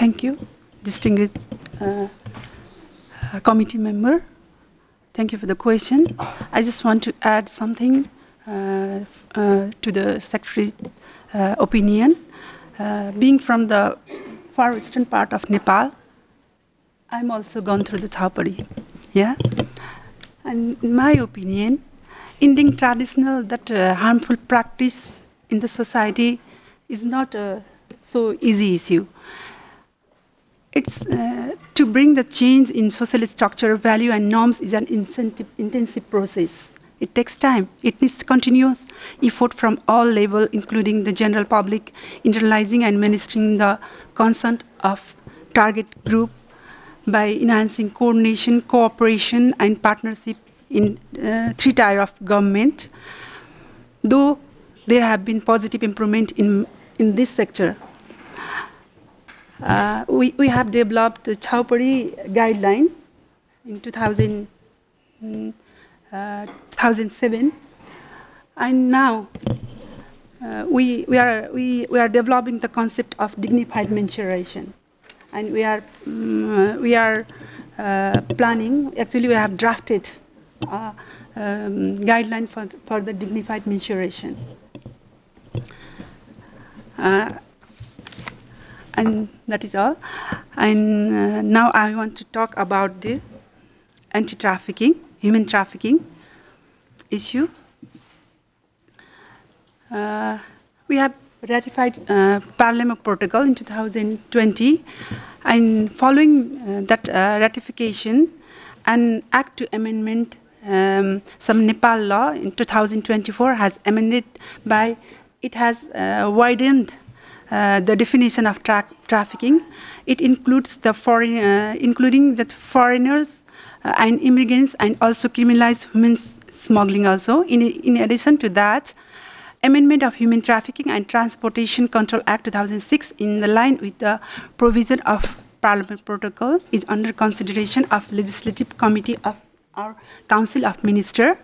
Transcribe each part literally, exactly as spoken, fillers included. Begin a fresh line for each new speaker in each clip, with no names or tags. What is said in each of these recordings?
Thank you, distinguished uh, uh, committee member. Thank you for the question. I just want to add something uh, uh, to the Secretary's uh, opinion. Uh, being from the far eastern part of Nepal, I'm also gone through the Thaupadi. Yeah? And in my opinion, ending traditional that uh, harmful practice in the society is not a so easy issue. It's uh, to bring the change in social structure, value, and norms is an incentive, intensive process. It takes time. It needs continuous effort from all levels, including the general public, internalizing and ministering the consent of target group by enhancing coordination, cooperation, and partnership in uh, three tier of government. Though there have been positive improvement in, in this sector, Uh, we, we have developed the Thaupadi guideline in two thousand, uh, two thousand seven, and now uh, we, we, are, we, we are developing the concept of dignified menstruation, and we are, um, we are uh, planning, actually we have drafted a um, guideline for, for the dignified menstruation. Uh, and that is all. And uh, now I want to talk about the anti-trafficking, human trafficking issue. Uh, we have ratified uh, Parliament Protocol in two thousand twenty, and following uh, that uh, ratification, an Act to Amendment um, some Nepal law in two thousand twenty-four has amended by, it has uh, widened uh, the definition of tra trafficking. It includes the foreign, uh, including that foreigners uh, and immigrants, and also criminalized human smuggling also. In, in addition to that, Amendment of Human Trafficking and Transportation Control Act two thousand six, in the line with the provision of Parliament Protocol, is under consideration of Legislative Committee of our Council of Ministers.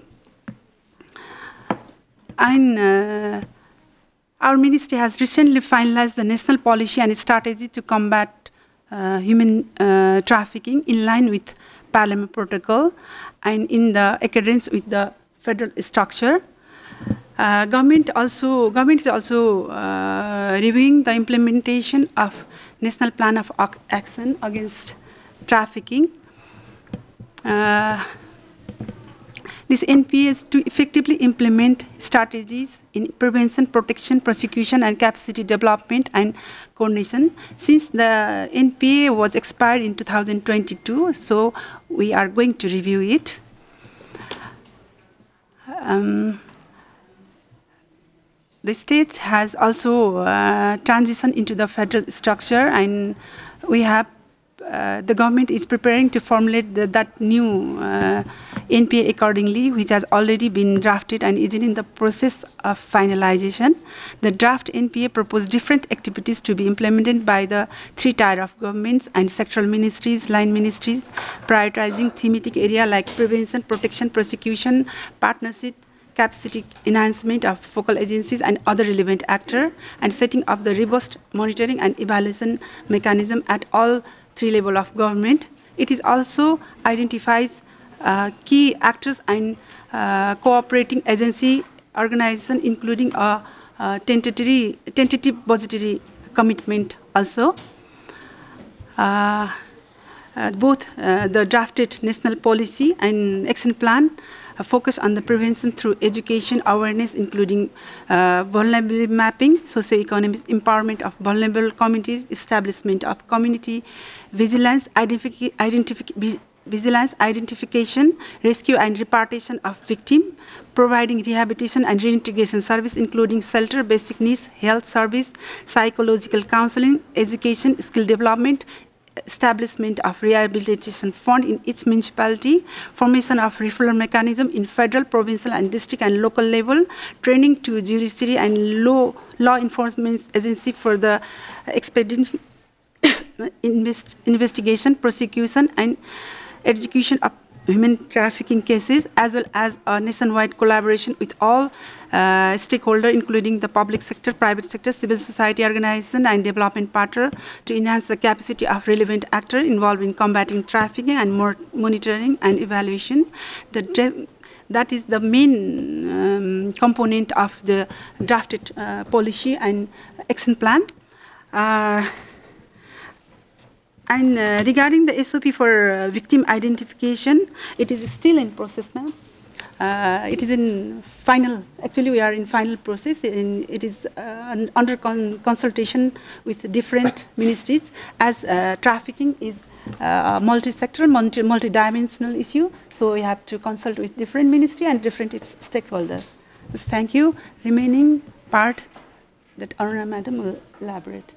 And uh, our ministry has recently finalized the national policy and strategy to combat uh, human uh, trafficking in line with Parliament Protocol and in the accordance with the federal structure. Uh, government also government is also uh, reviewing the implementation of National Plan of Action Against Trafficking. Uh, This N P A is to effectively implement strategies in prevention, protection, prosecution, and capacity development and coordination. Since the N P A was expired in two thousand twenty-two, so we are going to review it. Um, the state has also uh, transitioned into the federal structure, and we have uh, the government is preparing to formulate the, that new uh, N P A accordingly, which has already been drafted and is in the process of finalization. The draft N P A proposed different activities to be implemented by the three tier of governments and sectoral ministries, line ministries, prioritizing thematic area like prevention, protection, prosecution, partnership, capacity enhancement of focal agencies and other relevant actors, and setting up the robust monitoring and evaluation mechanism at all three levels of government. It is also identifies uh, key actors and uh, cooperating agency organization, including a, a tentative, tentative budgetary commitment also. Uh, uh, both uh, the drafted national policy and action plan uh, focus on the prevention through education awareness, including uh, vulnerability mapping, socio-economic empowerment of vulnerable communities, establishment of community vigilance, identifi identifi vigilance, identification, rescue and repatriation of victims, providing rehabilitation and reintegration service, including shelter, basic needs, health service, psychological counseling, education, skill development, establishment of rehabilitation fund in each municipality, formation of referral mechanism in federal, provincial, and district and local level, training to judiciary and law, law enforcement agency for the expedient invest, investigation, prosecution, and execution of human trafficking cases, as well as a nationwide collaboration with all uh, stakeholders, including the public sector, private sector, civil society organization, and development partner, to enhance the capacity of relevant actors involved in combating trafficking and more monitoring and evaluation. The that is the main um, component of the drafted uh, policy and action plan. Uh, And uh, regarding the S O P for uh, victim identification, it is still in process, ma'am. Uh, it is in final, actually we are in final process, and it is uh, under con consultation with different ministries, as uh, trafficking is uh, a multi-sector, multi multi-dimensional issue, so we have to consult with different ministry and different stakeholders. Thank you. Remaining part that Aruna madam will elaborate.